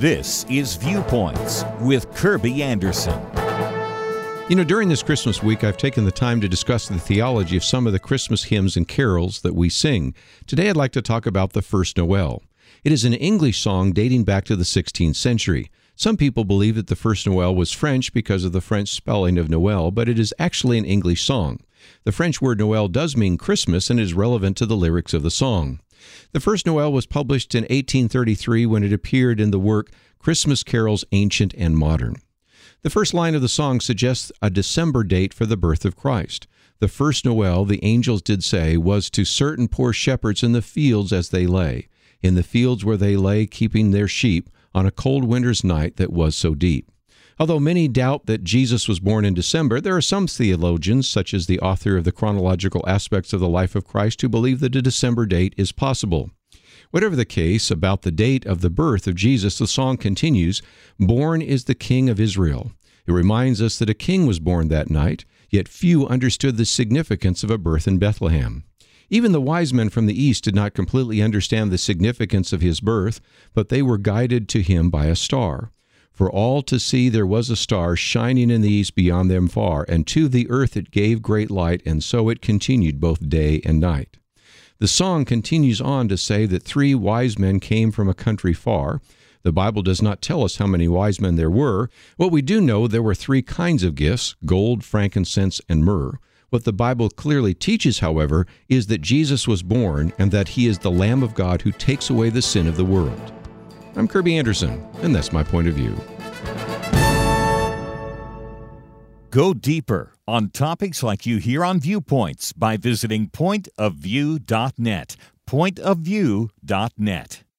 This is Viewpoints with Kirby Anderson. During this Christmas week, I've taken the time to discuss the theology of some of the Christmas hymns and carols that we sing. Today, I'd like to talk about the First Noel. It is an English song dating back to the 16th century. Some people believe that the First Noel was French because of the French spelling of Noel, but it is actually an English song. The French word Noel does mean Christmas and is relevant to the lyrics of the song. The First Noel was published in 1833 when it appeared in the work Christmas Carols Ancient and Modern. The first line of the song suggests a December date for the birth of Christ. The first Noel, the angels did say, was to certain poor shepherds in the fields as they lay, in the fields where they lay keeping their sheep on a cold winter's night that was so deep. Although many doubt that Jesus was born in December, there are some theologians, such as the author of the chronological aspects of the life of Christ, who believe that a December date is possible. Whatever the case about the date of the birth of Jesus, the song continues, "Born is the King of Israel." It reminds us that a king was born that night, yet few understood the significance of a birth in Bethlehem. Even the wise men from the east did not completely understand the significance of his birth, but they were guided to him by a star. For all to see there was a star shining in the east beyond them far, and to the earth it gave great light, and so it continued both day and night. The song continues on to say that 3 wise men came from a country far. The Bible does not tell us how many wise men there were. What we do know, there were 3 kinds of gifts, gold, frankincense, and myrrh. What the Bible clearly teaches, however, is that Jesus was born and that he is the Lamb of God who takes away the sin of the world. I'm Kirby Anderson, and that's my point of view. Go deeper on topics like you hear on Viewpoints by visiting pointofview.net. Pointofview.net.